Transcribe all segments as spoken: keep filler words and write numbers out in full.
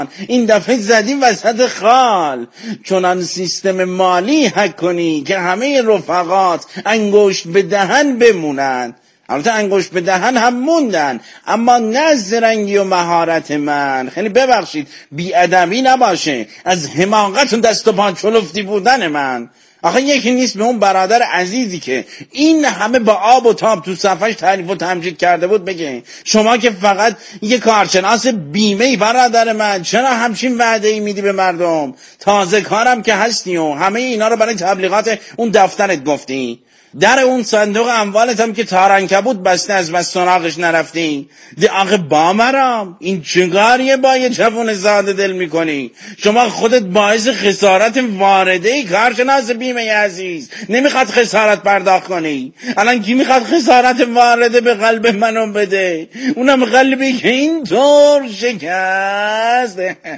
این دفعه زدیم وسط خال. چونان سیستم مالی هک کنی که همه رفقات انگشت به دهن بمونن. البته انگشت به دهن هم موندن، اما نه زرنگی و مهارت من. خیلی ببخشید بی‌ادبی نباشه، از حماقت و دست و پا چلفتی بودن من. آخه یکی نیست به اون برادر عزیزی که این همه با آب و تاب تو صفحش تعریف و تمجید کرده بود بگه شما که فقط یه کارشناس بیمه‌ای برادر من، چرا همچین وعده‌ای میدی به مردم؟ تازه کارم که هستی و همه اینا رو برای تبلیغات اون دفترت گفتی. در اون صندوق اموالت هم که تارعنکبوت بسته از بس سراغش نرفتی. ده آخه بامرام این چگاریه با یه جوون زاده دل میکنی؟ شما خودت باعث خسارت وارده ای کارشناس بیمه عزیز، نمیخواد خسارت پرداخت کنی. الان کی میخواد خسارت وارده به قلب منو بده؟ اونم قلبی که این طور شکست.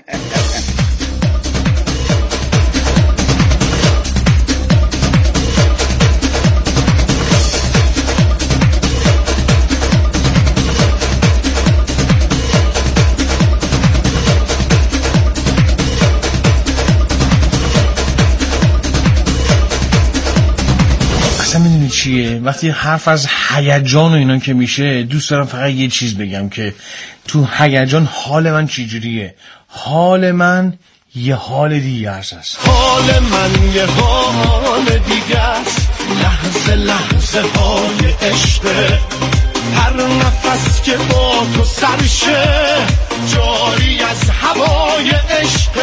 میدونی چیه؟ وقتی حرف از هیجان و اینا که میشه، دوست دارم فقط یه چیز بگم که تو هیجان حال من چجوریه. حال من یه حال دیگه است. حال من یه حال دیگه است. لحظه لحظه های عشق، هر نفس که با تو سرشه جاری از هوای عشق.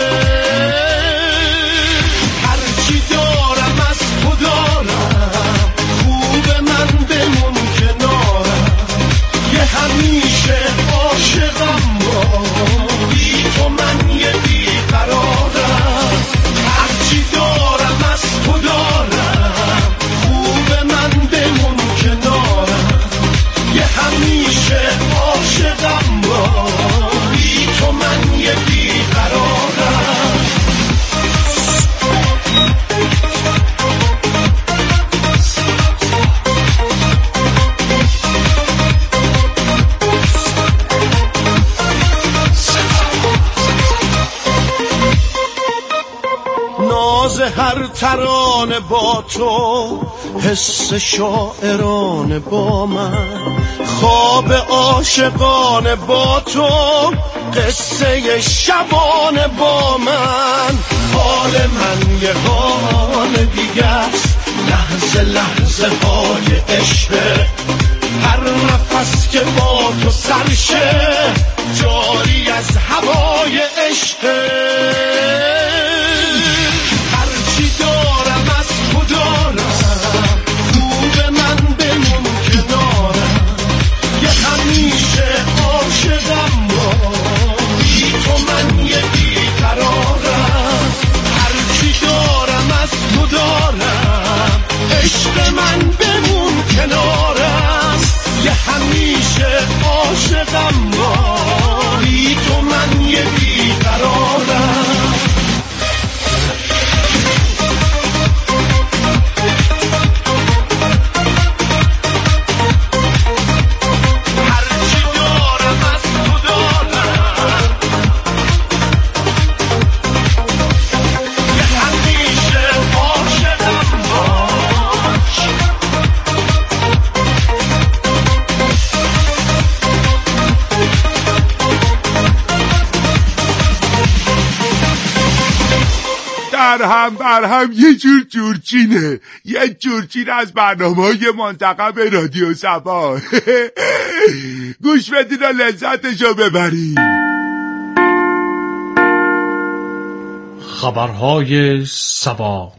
هرچی دارم از تو دارم، خوب من بمون کنارم. یه همیشه عاشقم با بی تو من یه بیقرارم. هرچی دارم از تو دارم، خوب من بمون کنارم. یه همیشه عاشقم با بی تو من یه بیقرارم. ناز هر ترانه با تو، حس شاعرانه با من، خواب عاشقانه با تو، قصه شبانه با من. حال من یه حال دیگه است. لحظه لحظه های عشق، هر نفس که با تو سرشه جاری از هوای عشق. هرچی دارم از تو دارم، خوب من بمون کنارم. یه همیشه عاشقم با بی تو من یه بیقرارم. هرچی دارم از تو دارم، عشق من بمون کنارم. یه همیشه عاشقم با بی تو من یه بیقرارم. در هم بر هم یه جور جورچینه، یه جورچین از برنامه‌های منتخب رادیو صبا. گوش بدین و لذتشو ببرید. خبرهای صبا.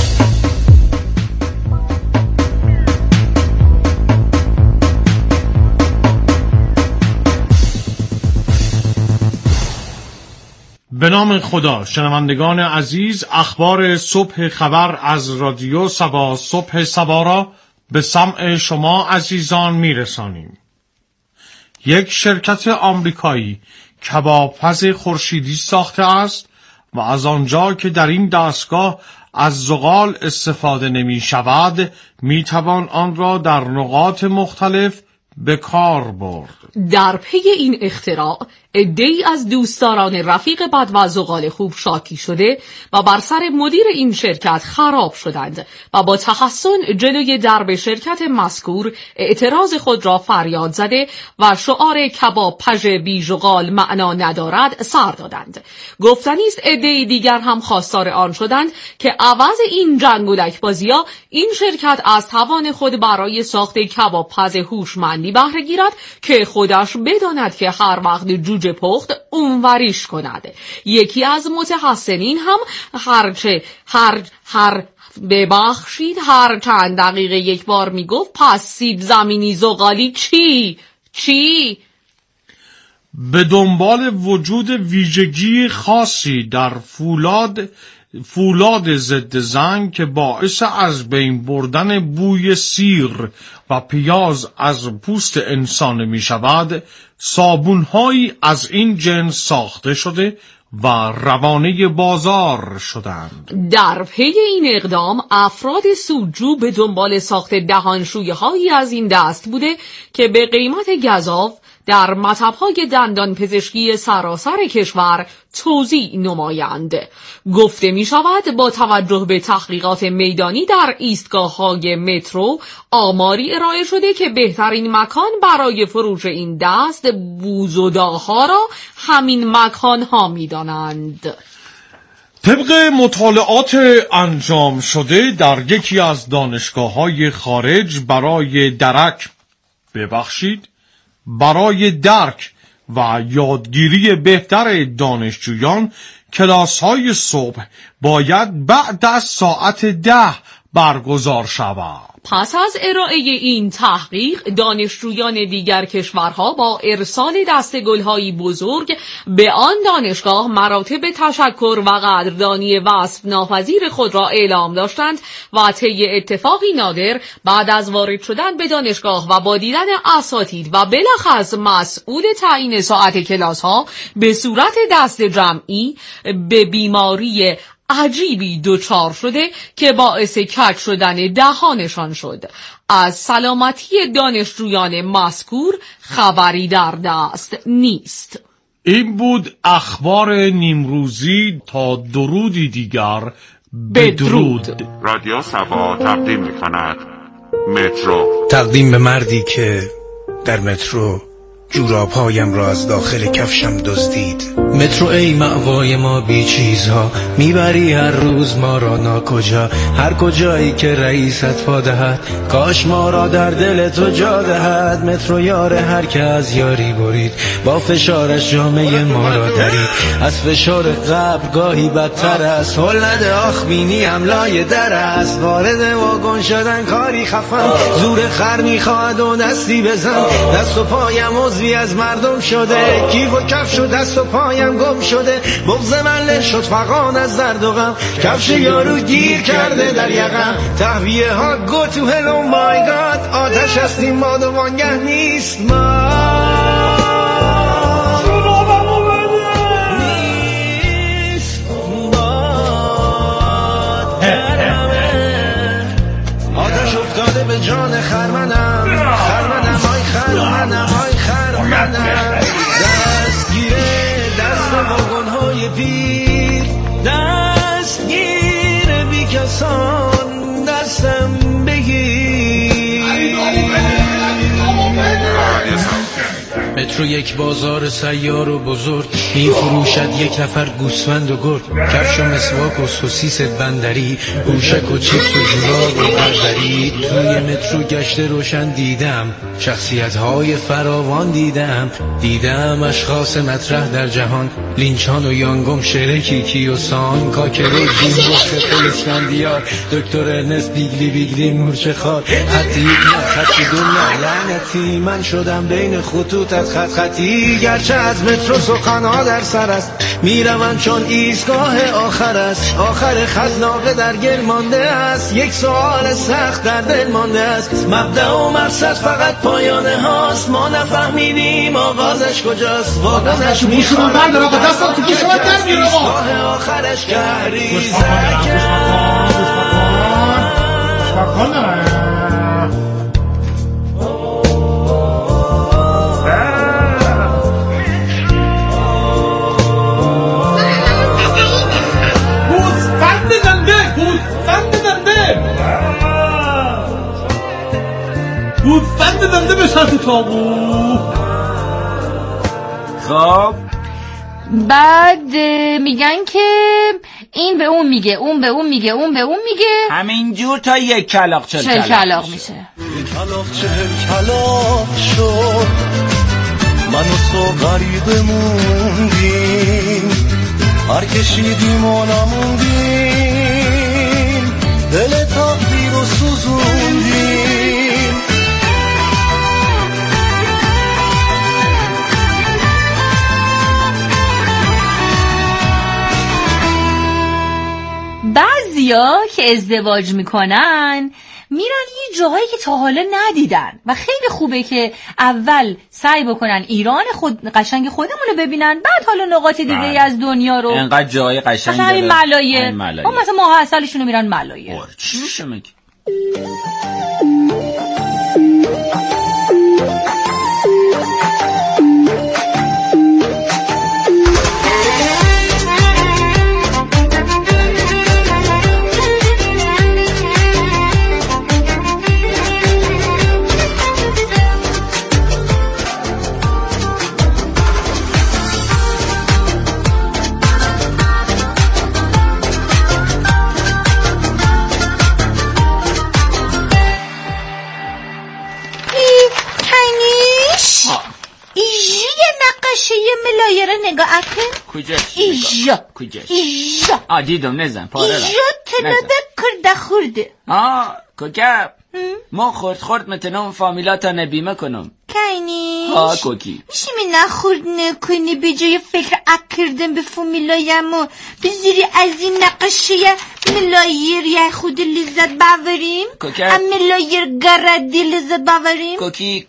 به نام خدا. شنوندگان عزیز، اخبار صبح خبر از رادیو صبا صبح صبا را به سمع شما عزیزان میرسانیم. یک شرکت آمریکایی کبابپز خورشیدی ساخته است و از آنجا که در این دستگاه از زغال استفاده نمی شود، می توان آن را در نقاط مختلف به کار برد. در پی این اختراع عده‌ای از دوستداران رفیق بد و زغال خوب شاکی شده و بر سر مدیر این شرکت خراب شدند و با تحسن جلوی درب شرکت مذکور اعتراض خود را فریاد زده و شعار کباب پژ بی ژغال معنا ندارد سر دادند. گفتنی است عده‌ای دیگر هم خواستار آن شدند که عوض این جنگولک بازی‌ها این شرکت از توان خود برای ساخت کباب پز هوشمندی بهره گیرد که خودش بداند که هر وقت جوجه پخت اونوریش کند. یکی از متحسنین هم هرچه هر هر ببخشید هر چند دقیقه یک بار میگفت پس سیب زمینی زغالی چی؟ چی؟ به دنبال وجود ویژگی خاصی در فولاد فولاد ضد زنگ که باعث از بین بردن بوی سیر و پیاز از پوست انسان می شود، صابون‌هایی از این جنس ساخته شده و روانه بازار شدند. در پی این اقدام افراد سودجو به دنبال ساخت دهانشوی‌هایی از این دست بوده که به قیمت گزاف در مطب‌های دندان پزشکی سراسر کشور توزیع نمایند. گفته می شود با توجه به تحقیقات میدانی در ایستگاه‌های مترو آماری ارائه شده که بهترین مکان برای فروش این دست بوزوداها را همین مکان‌ها می دانند. طبق مطالعات انجام شده در یکی از دانشگاه‌های خارج برای درک ببخشید برای درک و یادگیری بهتر دانشجویان کلاس‌های صبح باید بعد از ساعت ده برگزار شود. پس از ارائه این تحقیق دانشجویان دیگر کشورها با ارسال دسته‌گل‌هایی بزرگ به آن دانشگاه مراتب تشکر و قدردانی وصف ناپذیر خود را اعلام داشتند و طی اتفاقی نادر بعد از وارد شدن به دانشگاه و با دیدن اساتید و بلخص مسئول تعیین ساعت کلاس‌ها به صورت دست جمعی به بیماری عجیبی دچار شده که باعث کج شدن دهانشان شد. از سلامتی دانشجویان مذکور خبری در دست نیست. این بود اخبار نیمروزی. تا درودی دیگر بدرود. رادیو سبا تقدیم می‌کند مترو. تقدیم به مردی که در مترو جوراب‌هایم را از داخل کفشم دزدید. مترو ای مأوای ما بی چیزها، میبری هر روز ما را ناکجا. هر کجایی که رئیست پا دهد، کاش ما را در دل تو جا دهد. مترو یار هر که از یاری برید، با فشارش جامعه ما را درید. از فشار قبر گاهی بدتر است، هلند آخ بینی املای در است. وارد واگن شدن کاری خفن، زور خر میخواهد و دستی بزن. دست و پایم عضوی از مردم شده، کیف و کفش و دست و پایم گم شده. بغض من له شد فغان از درد و غم، کفش یارو گیر کرده در یقم. تهویه ها گو تو هلو مای گاد، آتش هستیم ما دوانگه نیست ما. نیست باد آتش افتاده به جان خرمنم. خرمنم آی خرمنم آی خرمنم. دستگیره دست واگن‌های پیر، دستگیر بی کسان دستم بگیر. مترو یک بازار سیار و بزرگ، می فروشد یک نفر گوسفند و گرگ. کفش و مسواک و سوسیس بندری، گوشک و چیپس و جوراب و بردری. توی مترو گشت روشن دیدم، شخصیت های فراوان دیدم. دیدم اشخاص مطرح در جهان، لینچان و یانگوم، شرکی کیوسان، کاکرو جیمبوخ پلیسکندیار، دکتر ارنست بیگلی بیگلی مورچه خار. خطی یک نه خطی دو نه لعنتی، من شدم بین خطوطت خط خطی. گرچه از مترو سخنها در سر است، میروم چون ایستگاه آخر است. آخر خط ناقه در گل مانده است، یک سوال سخت در دل مانده است. مبدأ و مقصد فقط پایانه هاست، ما نفهمیدیم آغازش کجاست. واگنش میخواد ایستگاه آخرش کهریزه بده بنده به سر تو تابو. خب بعد میگن که این به اون میگه، اون به اون میگه، اون به اون میگه، همینجور تا یک کلاق چل چل کلاق میشه. یک کلاق چل کلاق شد، من و تو غریبه موندیم، هر کشیدیم و نموندیم، دل تقدیر رو سوزوندیم. بعضیا که ازدواج میکنن میرن یه جاهایی که تا حالا ندیدن و خیلی خوبه که اول سعی بکنن ایران خود قشنگ خودمون رو ببینن، بعد حالا نقاط دیگه ای از دنیا رو. اینقدر جای قشنگ مثلا همین ملایر، ملایر. اون مثلا ماه عسلشون رو میرن ملایر. چی میشه میگی؟ ملایر نگاه اکن کجاش؟ ایجا کجاش؟ ایجا آ دیدم نزن پاره را ایجا تنده کرده خورده. آه کوکب ما خورد خورد متنم فامیلاتا نبیمه کنم کنیش ها کوکی میشه می نخورد نکنی به جای فکر اکردن به فامیلایم و بذاری از این نقشه ملایر یه خود لذت باوریم کوکب هم ملایر گردی لذت باوریم کوکی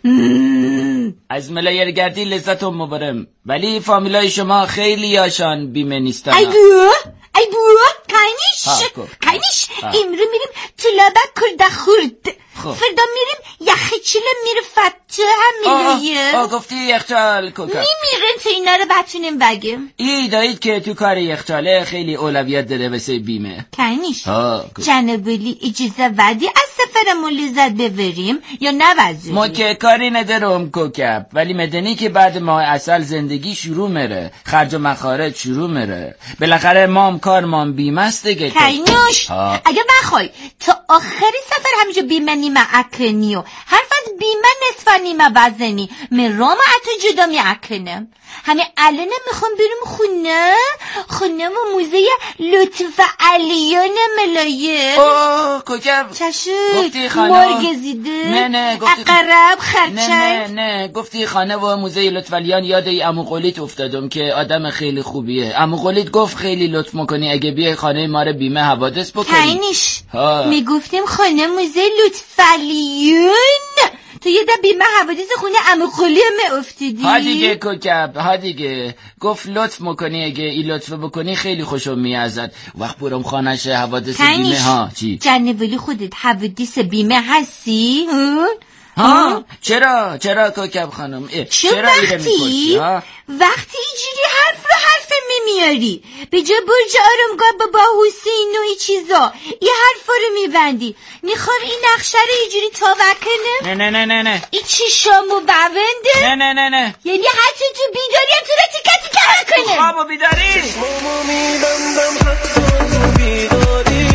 از ملایر گردی لذت هم مبرم ولی فامیلای شما خیلی یاشان بیمه نیستن. ای بو ای بو کنیش کنیش امرو میریم طلابه کرده خورد فردا میریم یخچال میره فتح هم ملایر. آه گفتی یخچال کوکب میمیرن تا اینا رو بتونیم بگیم. ای دایید که تو کار یخچاله خیلی اولویت داره واسه بیمه. کنیش جنبالی اجازه ودی از سفرمون لذت ببریم یا نوزیم؟ ما که کاری ندارم کوکب ولی مدنی که بعد ماه عسل زندگی شروع میره، خرج و مخارج شروع میره، بالاخره مام کار مام بیمه است دیگه. کنیش اگه بخوای تا آخری سفر همینجا بیمه نیمه اکنی و حرف از بیمه نصف نیمه وزنی من رام عطا جدا می اکنم. همه الان میخوام بریم خونه خونه و موزه لطف علیان ملایر. اوه کوکب چشود گفتی خانه مرگزیده نه نه گفتی اقرب خرچنگ نه نه نه گفتی خانه و موزه لطف علیان یاد ای عمو قلیت افتادم که آدم خیلی خوبیه. عمو قلیت گفت خیلی لطف میکنی اگه بیای خانه ما رو بیمه حوادث بکنی. کنیش میگفتیم خانه موزه لطف علیان تو یه ده بیمه حوادث خونه عمو قلی هم افتیدی. ها دیگه کوکب ها دیگه گفت لطف میکنی اگه ای لطف بکنی خیلی خوشم میازد وقت برم خانهش حوادث بیمه. ها چی جنوالی خودت حوادث بیمه هستی؟ ها چرا چرا کوکب خانم چرا ایره میپرسی؟ وقتی اینجوری حرف رو حرف میمیاری به جا برج آرامگاه بابا حسین و ای چیزا یه حرف رو میبندی میخوام این نقشه رو اینجوری تاور کنم. نه نه نه نه نه این چی شامو بونده؟ نه نه نه نه یعنی حتی تو بیداری هم تو رو تیکه تیکه کنم. خواب و بیداری چشمامو میبندم حتی تو بیداری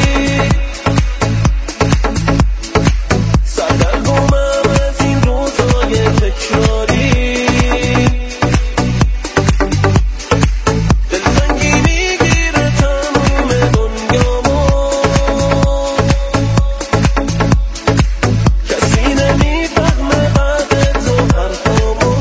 سردرگمم از این روزای تکراری دلتنگی میگیره تموم دنیامو کسی نمیفهمه بعد تو حرفامو.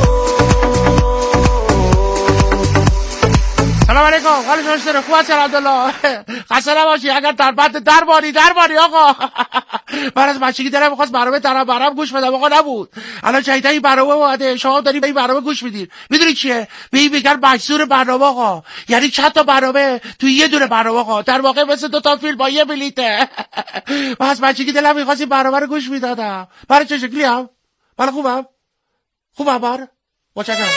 سلام علیکم خالی شما خوب هستید عبدالله خسته نباشی اگر در بعد درباری درباری آقا من از بچگی دلم می‌خواست برنامه طرب برام گوش بدم آقا نبود. الان جدیدا این برنامه اومده شما دارید به این برنامه گوش میدید. میدونی چیه؟ به این میگن مجذور برنامه آقا. یعنی چند تا برنامه تو یه دونه برنامه آقا. در واقع مثل دو تا فیلم با یه بلیته. من از بچگی دلم می‌خواست این برنامه رو گوش میدادم. برای چه شکلیم؟ من خوبم؟ خوبم بار؟ متشکرم.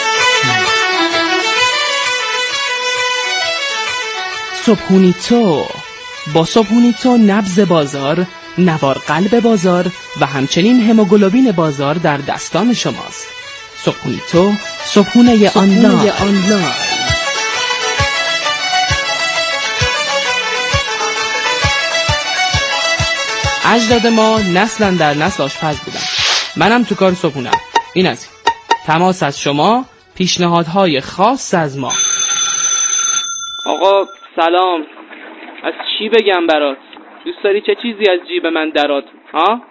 صبحونیتو با صبحونیتو نبض بازار نوار قلب بازار و همچنین هموگلوبین بازار در دستان شماست. صبحونه تو، صبحونه آنلاین. اجداد ما نسلا در نسل آشپز بودن. منم تو کار صبحونم. این از این. تماس از شما، پیشنهادهای خاص از ما. آقا سلام. از چی بگم برات؟ دوست داری چه چیزی از جیب من درات؟ ها؟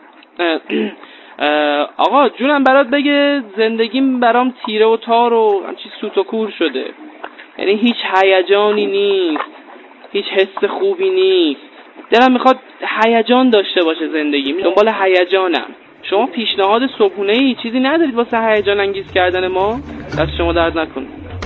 آقا جونم برات بگه زندگیم برام تیره و تار و همچی سوت و کور شده. یعنی هیچ هیجانی نیست، هیچ حس خوبی نیست. دلم میخواد هیجان داشته باشه زندگیم، دنبال هیجانم. شما پیشنهاد صبحونه‌ای چیزی ندارید واسه هیجان انگیز کردن ما؟ دست شما درد نکنه.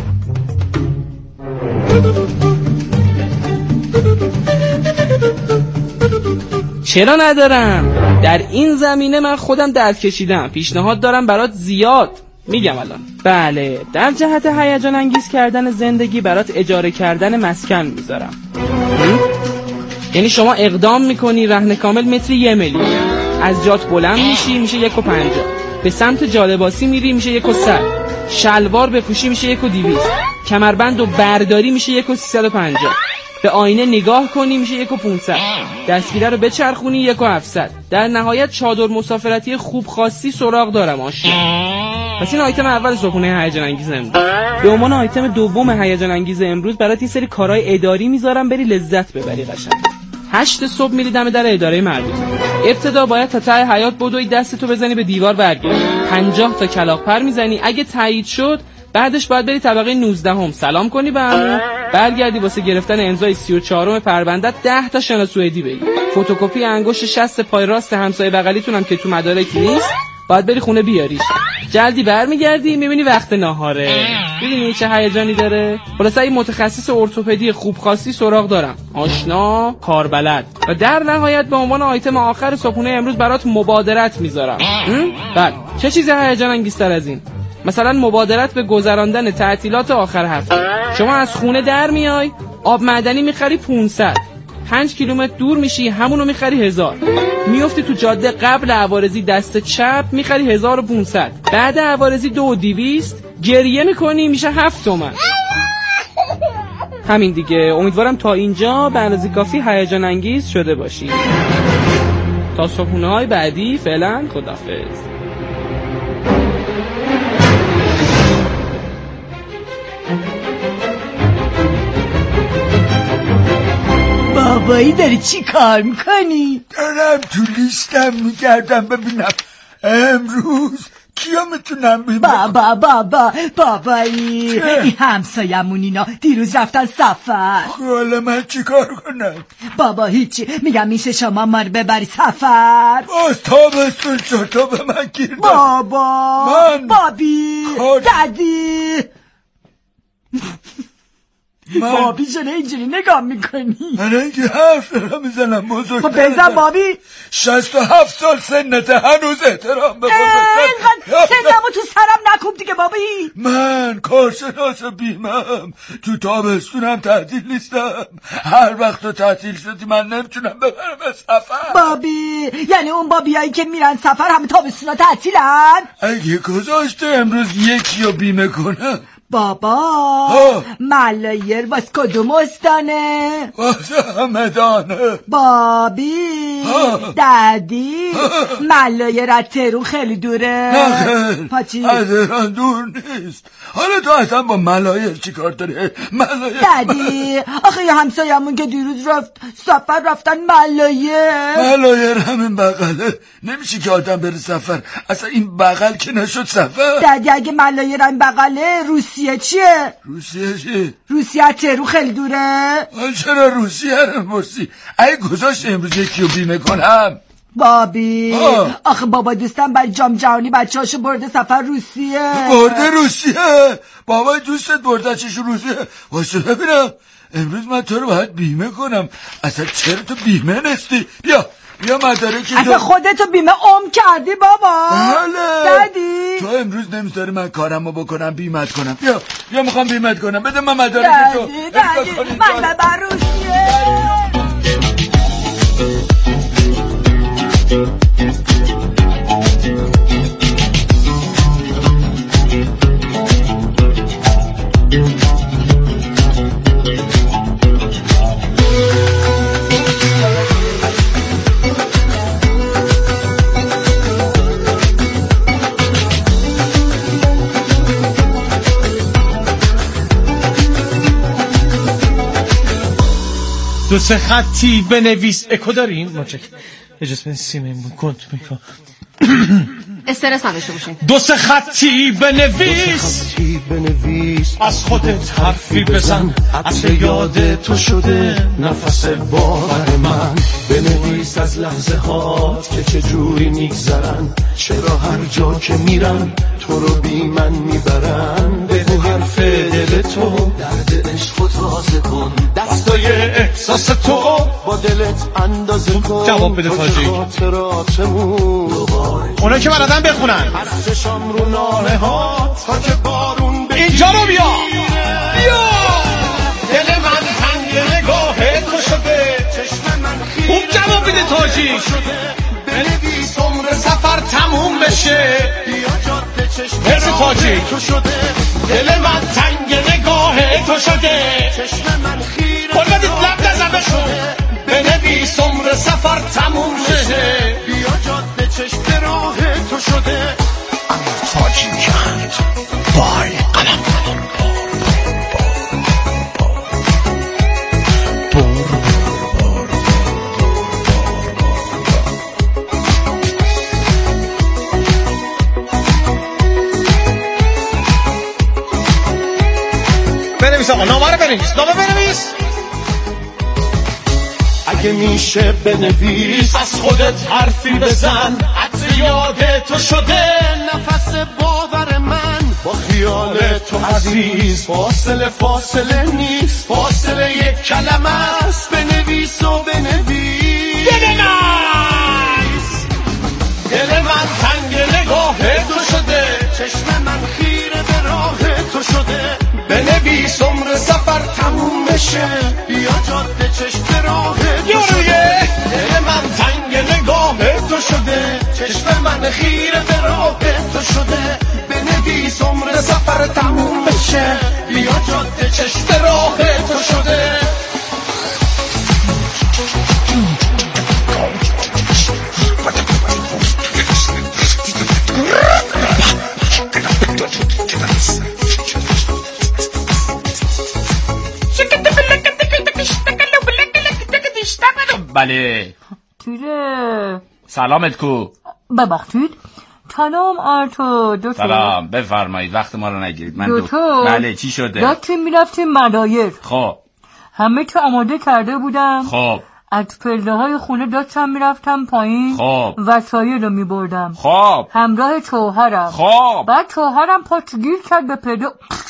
چرا ندارم؟ در این زمینه من خودم درد کشیدم. پیشنهاد دارم برات زیاد. میگم الان. بله، در جهت هیجان انگیز کردن زندگی برات اجاره کردن مسکن میذارم. یعنی شما اقدام میکنی رهن کامل متری یه میلیون، از جات بلند میشی میشه یک و پنجاه، به سمت جالباسی میری میشه یک و صد، شلوار بپوشی میشه یک و دیویست، کمربند و برداری میشه یک و سیصد و پنجاه، به آینه نگاه کنی میشه یک و پونصد، دستگیره رو بچرخونی یک و هفتصد. در نهایت چادر مسافرتی خوب خاصی سراغ دارم آشی. پس این آیتم اول صبحونه هیجان انگیز امروز. به عنوان آیتم دوم هیجان انگیز امروز برات یه سری کارهای اداری میذارم بری لذت ببری قشنگ. هشت صبح میری دم در اداره مربوطه. ابتدا باید تا ته حیاط بدوی دستتو بزنی به دیوار برگردی. پنجاه تا کلاغ پر میزنی. اگه تایید شد بعدش باید بری طبقه نوزده هم سلام کنی به عمو، برگردی واسه گرفتن امضای سی و چهارم پروندت ده تا شناسویدی بگی. فتوکپی انگشت شست پای راست همسایه بغلیتون هم که تو مدارک نیست باید بری خونه بیاریش. جلدی برمیگردی میبینی وقت ناهاره. میدونی چه هیجانی داره؟ خلاصه این متخصص ارتوپدی خوب خاصی سراغ دارم، آشنا، کاربلد. و در نهایت به عنوان آیتم آخر صبحونه امروز برات مبادرت میذارم. بله، چه چیزی هیجان انگیزتر از این؟ مثلا مبادرت به گذراندن تعطیلات آخر هفته. شما از خونه در میای، آب معدنی میخری پانصد، پنج کیلومتر دور میشی همونو میخری هزار، میفتی تو جاده قبل عوارضی دست چپ میخری هزار و پونصد، بعد عوارضی دو و دیویست، گریه میکنی میشه هفت تومن. همین دیگه. امیدوارم تا اینجا به اندازه کافی هیجان انگیز شده باشی. تا صبحونه های بعدی فعلا خداحافظ. بابایی داری چی کار میکنی؟ دارم تو لیستم میگردم ببینم امروز کیا میتونم ببینم. بابا بابا بابایی این همسایمون اینا دیروز رفتن سفر. حالا من چی کار کنم؟ بابا هیچی، میگم میشه شما ما رو ببری سفر. باز تابستون شد تو به من گیر. بابا من بابی کار... دادی من... بابی چرا اینجوری نگاه میکنی؟ من اینجا حرف دارم میزنم بزرگ. خب بزن بابی. شست و هفت سال سنته هنوز احترام به اینقدر سنمو تو سرم نکوب دیگه بابی. من کارشناس بیمم، تو تابستونم تعطیل نیستم. هر وقت تو تعطیل شدی من نمیتونم ببرم به سفر. بابی یعنی اون بابیایی که میرن سفر همه تابستونا تعطیلن؟ اگه گذاشته امروز یکی رو بیمه کنم. بابا ملایر واس کدوم استانه؟ واسه همدانه. بابی دادی ملایر از تهرون خیلی دوره؟ نه خیلی پاچی از ایران دور نیست. حالا تو اصلا با ملایر چی کار داری؟ ملایر دادی آخه یه همسایمون که دیروز رفت سفر رفتن ملایر. ملایر همین بغله، نمیشه که آدم بره سفر. اصلا این بغل که نشد سفر. دادی اگه ملایر این بغله روسیه چیه؟ روسیه چیه؟ روسیه تهرون خیلی دوره؟ چرا روسیه رو مرسی؟ اگه گذاشت امروز یکی رو بیمه کنم. بابی آه. آخه بابا دوستم برای جام جهانی بچه هاشو برده سفر روسیه. برده روسیه؟ بابا دوستت برده چشو روسیه؟ واسه ببینم امروز من تو رو باید بیمه کنم. اصلا چرا تو بیمه نستی؟ بیا بیا مدارکی. اصلا خودتو بیمه عمر کردی بابا. بله دادی تو امروز نمیذاری من کارمو بکنم بیمت کنم. بیا بیا میخوام بیمت کنم. بده من مدارکی تو. دادی دادی من ببر روسیه. دو سه خطی بنویس. اکو داریم؟ ماچک اجازه بدین سیممون کند میکنم. استرس نداشته باشین. دو سه خطی بنویس، بنویس از خودت حرفی بزن، عطر یاد تو شده نفس باور من. بنویس از لحظه هات که چجوری میگذرن، چرا هر جا که میرن تو رو بی من میبرن. بگو حرف دل تو، درد عشق تازه کن، دستای احساس تو با دلت اندازه کن. جواب بده تاجیک. اونا که بردن بخونن هستشم رو نانه ها تا که بارون بگیره. اینجا رو بیا بیا. دل من تنگ نگاه تو شده، چشم من خیره خوب جواب بده تاجیک. بنویس عمر سفر تموم بشه، بیا جاده چشم تاجیک تو شده. دل من تنگ نگاه تو شده، چشم من خیره کل بدید لب نزمه شده. بنویس عمر سفر تموم بشه، بیا جاده چشم راه تو شده. امیر تاجیکند بای قلم بار بار بار بنویس آقا، نامه رو بنویس، نامه بنویس. اگه میشه بنویس از خودت حرفی بزن، عطر یاد تو شده نفس باور من. با خیال تو عزیز فاصله فاصله نیست، فاصله یک کلمه است. بنویس و بنویس. بنویس دل من تنگ نگاه تو شده، چشم من خیره به راه تو شده. بنویس عمر سفر تموم بشه، بیا جاده چشم راه تو شده. دل من تنگ نگاه تو شده، چشم من خیره به راه تو شده. بنویس عمر سفر تموم بشه، بیا جاده چشم راه تو شده. بله تیره سلامت کو. ببخشید سلام آرتو دکتر. سلام بفرمایید، وقت ما رو نگیرید. من دکتر. بله چی شده؟ داشتیم میرفتیم مدایر. خب همه چه آماده کرده بودم. خب از پله های خونه داشتم میرفتم پایین. خب وسایل رو میبردم. خب همراه شوهرم. خب بعد شوهرم پاچ گیر کرد به پله،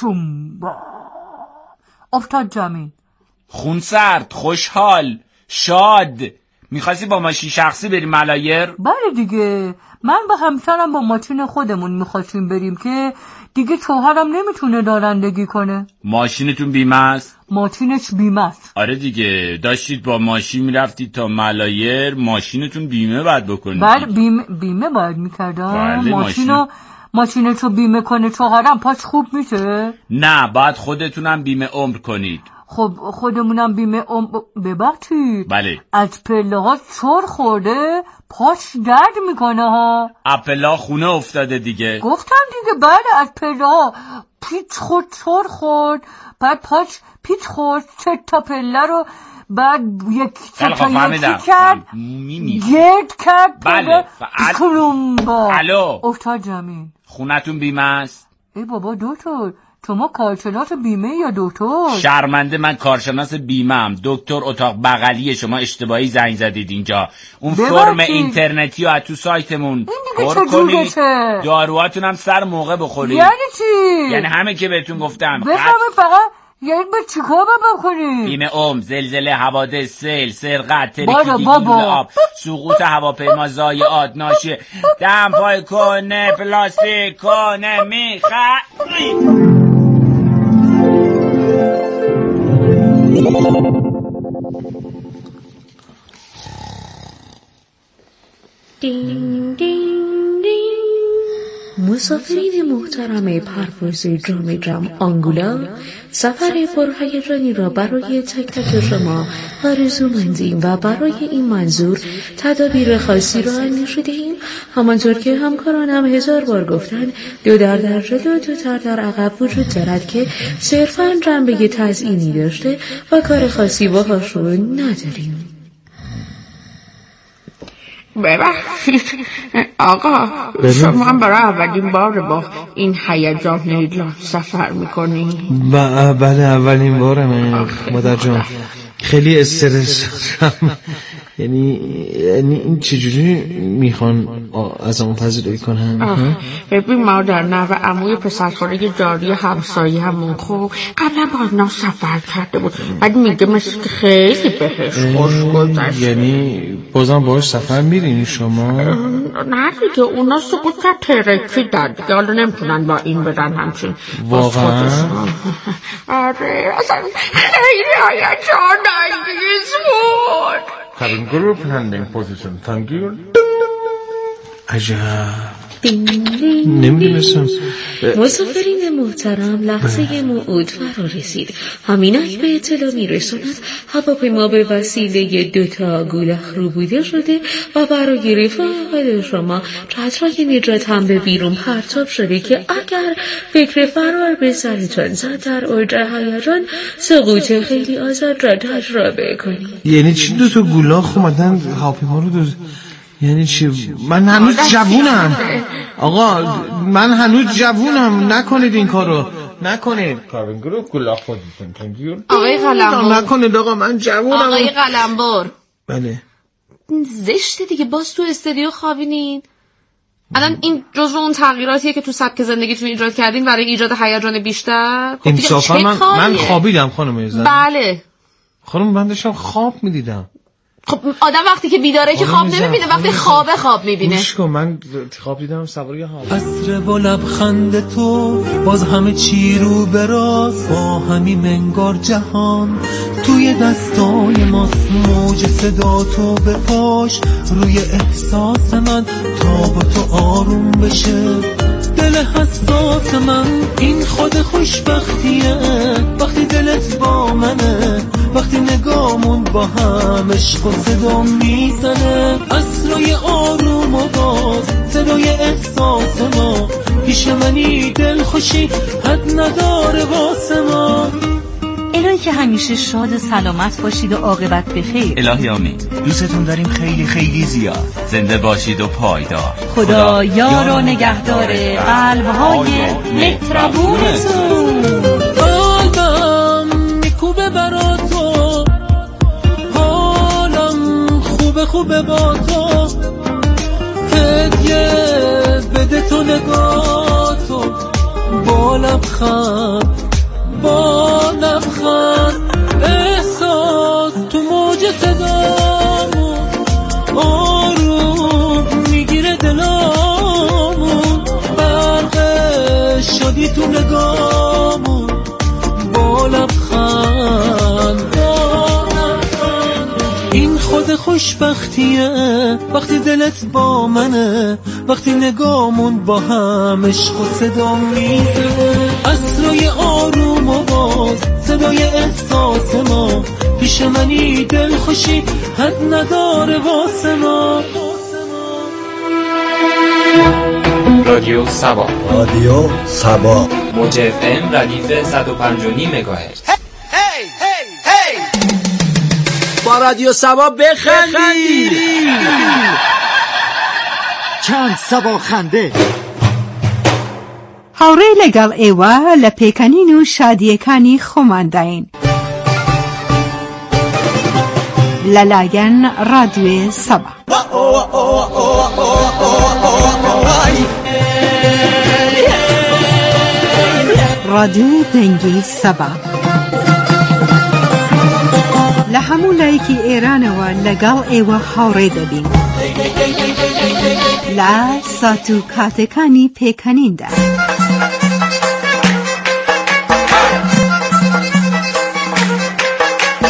افتاد زمین. خونسرد، خوشحال، شاد. میخواستی با ماشین شخصی بریم ملایر؟ بله دیگه، من با همسرم با ماشین خودمون میخواستیم بریم که دیگه شوهرم نمیتونه رانندگی کنه. ماشینتون بیمه است؟ ماشینش بیمه است. آره دیگه، داشتید با ماشین میرفتید تا ملایر، ماشینتون بیمه باید بکنید. بله بیمه, بیمه باید میکردم. بله ماشینو ماشینتو بیمه کنه شوهرم پاش خوب میشه؟ نه، باید خودتونم بیمه عمر کنید. خب خودمونم بیمه ام... ببخشید. بله. از پله ها سر خورده پاش درد میکنه ها. اپلا خونه افتاده دیگه. گفتم دیگه بله، از پله ها پیچ خورد سر خورد، بعد پاش پیچ خورد سه تا پله رو، بعد یک تا یکی کرد گرد کرد. بله. کلومبا الو افتاد زمین. خونتون بیمه است؟ ای بابا دکتر، شما کارشناس بیمه یا دکتر؟ شرمنده، من کارشناس بیمه ام. دکتر اتاق بغلی شما اشتباهی زنگ زدید اینجا. اون فرم اینترنتی رو از تو سایتمون پر کنید، داروهاتون هم سر موقع بخورید. یعنی چی؟ یعنی همه که بهتون گفتم. بفهمه فقط یعنی به چیکار بکنید؟ بیمه عمر، زلزله، حوادث، سیل، سرقت، ترکیدگی، لوله آب، سقوط هواپیما، ضایعات، ناشی، دمپای کنه، پلاستیک کنه، میخرید. دین دین دین. مسافرین محترم پرواز جام جم آنگولا، سفر پرهیجانی را برای تک تک شما آرزو مندیم و برای این منظور تدابیر خاصی را اندیشیدیم. همانطور که همکارانم هزار بار گفتند، دو در در جلو دو در در عقب وجود دارد که صرفاً جنبه تزیینی داشته و کار خاصی باهاشون نداریم. ببخشید آقا، شما هم برای اولین بار با این هیجان ایرلند سفر میکنی؟ بله اولین بارمه مادر جان. خیلی استرس دارم. یعنی یعنی این چجوری میخوان از اون پذیرایی کنن؟ ببین مادر، نوه عموی پسرخاله جاری همسایه همون خوب قبلا با اینا سفر کرده بود، بعد میگه مثل که خیلی بهش خوش گذشت. یعنی بازم باش سفر میرین شما؟ نه دیگه، اونا سقوط کرد ترکی داد دیگه، حالا نمیتونن با این بدن همچین. واقعا؟ آره اصلا خیلی هیجان انگیز بود. Having group handling position. Thank you. عجب. نمیدونستم. مسافرین محترم، لحظه موعود فرا رسید. همینک به اطلاع میرساند هواپیما به وسیله دوتا گولخ روبوده شده و برای رفاه شما چترهای نجات هم به بیرون پرتاب شده که اگر فکر فرار به سرتان زد در اوج هیجان سقوط خیلی آزاد را تجربه کنید. یعنی چی دوتا گولاخ اومدن هواپیما رو دو... یعنی چی؟ من هنوز جوونم آقا، من هنوز جوونم. نکنید این کارو، نکنید. آقای قلمبر نکنید آقا، من جوونم. آقای قلمبر بله زشته دیگه، باز تو استودیو خوابینین. الان این جزو اون تغییراتیه که تو سبک زندگیتون ایجاد کردین برای ایجاد هیجان بیشتر. خب انصافا من من خوابیدم خانم ایزن. بله خانم، من داشتم خواب میدیدم. خب آدم وقتی که بیداره که خواب نمیبینه، وقتی خوابه خواب میبینه. گوش کن، من خواب دیدم سواری هوا. عصر و لبخند تو باز همه چی رو به راست، با همین منگار جهان توی دستای ماست. موج صدا تو به پاش روی احساس من تا با تو آروم بشه دل حساس من. این خود خوشبختیه وقتی دلت با منه، وقتی نگامون با هم عشق و صدا میزنه. عصرای آروم و باز صدای احساس ما، پیش منی دل خوشی حد نداره واسه ما. الهی که همیشه شاد و سلامت باشید و عاقبت بخیر. الهی آمین. دوستتون داریم خیلی خیلی زیاد. زنده باشید و پایدار. خدا یار و نگهدار قلب‌های مهربونتون. قلبم میکوبه برا تو، حالم خوبه خوبه با تو. هدیه بده تو نگاه تو، با لبخند با لبخند. احساس تو موج صدامون آروم میگیره دلامون. برق شدی تو نگامون با لبخند با لبخند. این خود خوشبختیه وقتی دلت با منه، وقتی نگامون با هم عشق و صدا میزنه. عصرای آروم و باز صدای احساس ما، پیش منی دل خوشی حد نداره واسه ما. رادیو سبا، رادیو سبا موج اف ام ردیف صد و پنج و نیم مگاهرتز. با رادیو سبا بخندید. چند سبا خنده. هاوڕێ لەگەڵ ئێوە لە پێکەنین و شادیەکانی خۆمانداین لەلایەن ڕادیۆی سەبا. ڕادیۆی دەنگی سەبا لە هەموو لایەکی ئێرانەوە لەگەڵ ئێوە هاوڕێ دەبین لە سات و کاتەکانی پێکەنیندا.